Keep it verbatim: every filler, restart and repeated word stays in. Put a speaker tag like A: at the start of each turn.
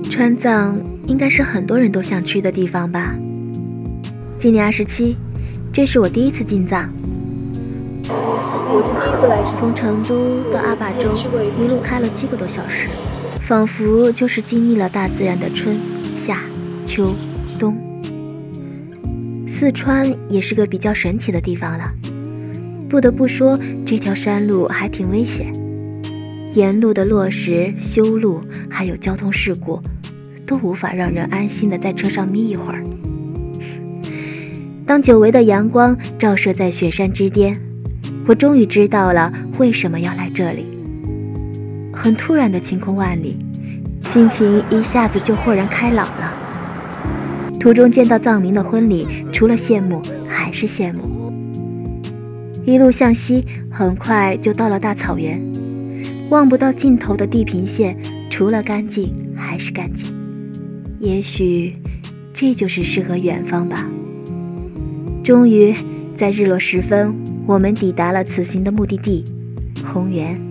A: 川藏应该是很多人都想去的地方吧。今年二十七，这是我第一次进藏。
B: 我是第一次来成
A: 从成都到阿坝州，一路开了七个多小时，仿佛就是经历了大自然的春夏秋冬。四川也是个比较神奇的地方了，不得不说这条山路还挺危险，沿路的落石、修路还有交通事故，都无法让人安心的在车上眯一会儿。当久违的阳光照射在雪山之巅，我终于知道了为什么要来这里。很突然的晴空万里，心情一下子就豁然开朗了。途中见到藏民的婚礼，除了羡慕还是羡慕。一路向西，很快就到了大草原，望不到尽头的地平线，除了干净还是干净。也许这就是诗和远方吧。终于在日落时分，我们抵达了此行的目的地红原。